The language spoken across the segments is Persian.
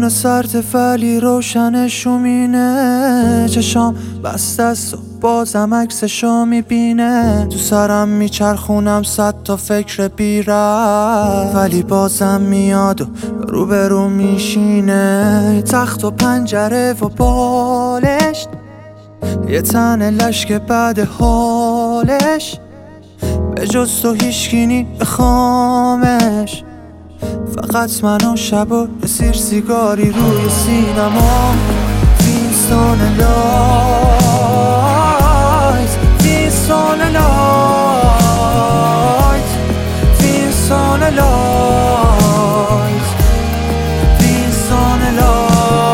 خونه سرد ولی روشنشو مینه، چشام بسته است و بازم عکسشو میبینه. تو سرم میچرخونم 100 تا فکر بی‌ربط، ولی بازم میاد و روبرو میشینه. تخت و پنجره و بالش، یه تن لشک بعد حالش، به جز تو هیچکی نی بخوامش. فقط من و شب و سیر سیگاری روی سینما. وینستون لایت، وینستون لایت، وینستون لایت، وینستون لایت.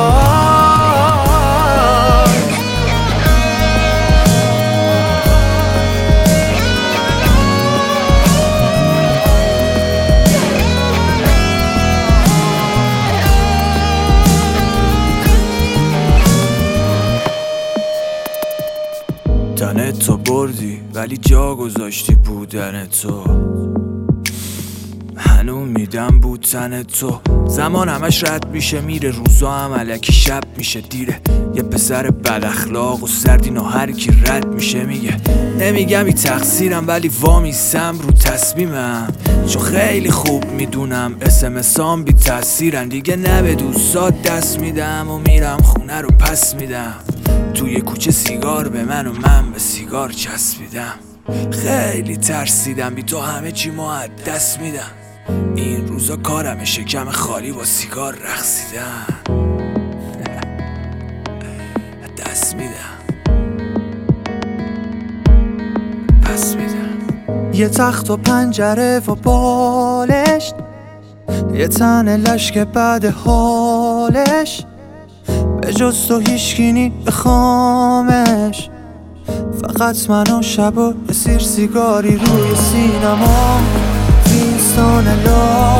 تن تو بردی ولی جا گذاشتی بودن تو. هنو میدم بود تن تو. زمان همش رد میشه میره، روزا هم الکی شب میشه دیره. یه پسر بد اخلاق و سردینو هر کی رد میشه میگه نمیگم بی تقصیرم، ولی وامیستم رو تصمیمم، چون خیلی خوب میدونم اسمسام بی تاثیرن. دیگه نه به دوستات دست میدم و میرم خونه رو پس میدم. توی کوچه سیگار به من و من به سیگار چسبیدم. خیلی ترسیدم بی تو همه چی ما از دست میدم. این روزا کارم شکم خالی با سیگار رقصیدن. دست میدم پس میدم. یه تخت و پنجره و بالش، یه تن لشک بعد حالش، به جز تو هیچکی نی بخوامش. فقط من و شب و سیر سیگاری روی سینما. وینستون لایت.